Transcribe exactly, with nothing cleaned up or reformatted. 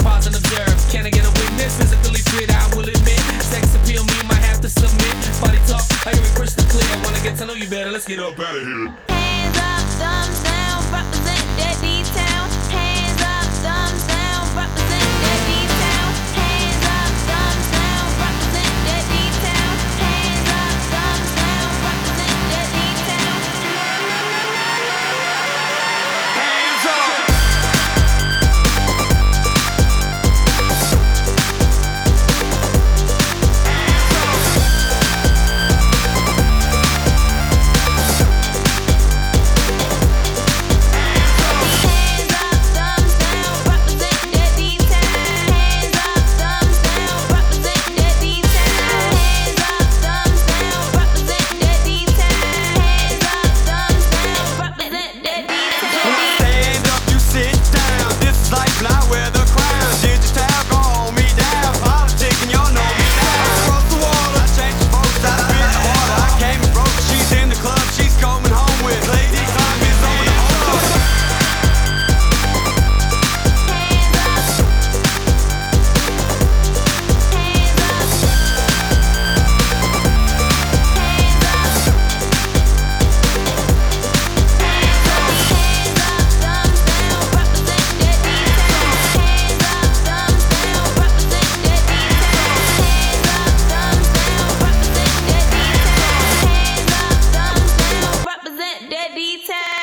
pause and observe. Can I get a witness? Physically fit, I will admit. Sex appeal, me might have to submit. Body talk, I hear it crystal clear. Wanna get to know you better, let's get up out of here. Hands up, thumbs down, represent that D-Town. Hands up, thumbs down, represent that D-Town. Hands up, thumbs down, represent that D-Town. Hands up, thumbs down, represent that D-Town. Hands up! That D-Town.